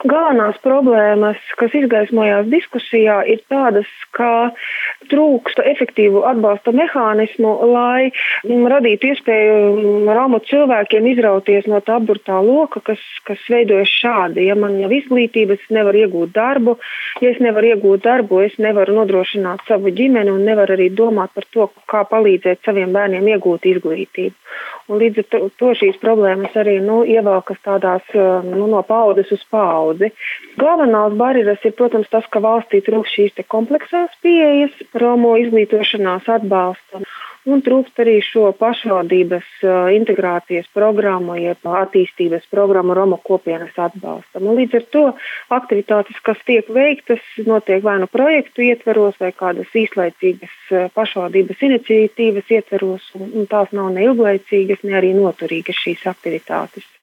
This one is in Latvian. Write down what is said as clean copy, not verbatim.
Galvenās problēmas, kas izgaismojās diskusijā, ir tādas, ka trūkst efektīvu atbalsta mehānismu, lai radītu iespēju Romu cilvēkiem izrauties no tā aburtā loka, kas veidojas šādi. Ja man nav izglītības, es nevaru iegūt darbu. Ja es nevaru iegūt darbu, es nevaru nodrošināt savu ģimeni un nevaru arī domāt par to, kā palīdzēt saviem bērniem iegūt izglītību. Un līdz ar to šīs problēmas arī ievelkas tādās no paudzes uz paudzi. Galvenās barjeras ir, protams, tas, ka valstī trūkst šīs kompleksās pieejas Romu izglītošanās atbalstam. Un trūkst arī šo pašvaldības integrācijas programmu, jeb attīstības programmu Romu kopienas atbalstam. Un līdz ar to aktivitātes, kas tiek veiktas, notiek vai nu projektu ietveros, vai kādas īslaicīgas pašvaldības iniciatīvas ietveros, un tās nav ne ilglaicīgas, ne arī noturīgas šīs aktivitātes.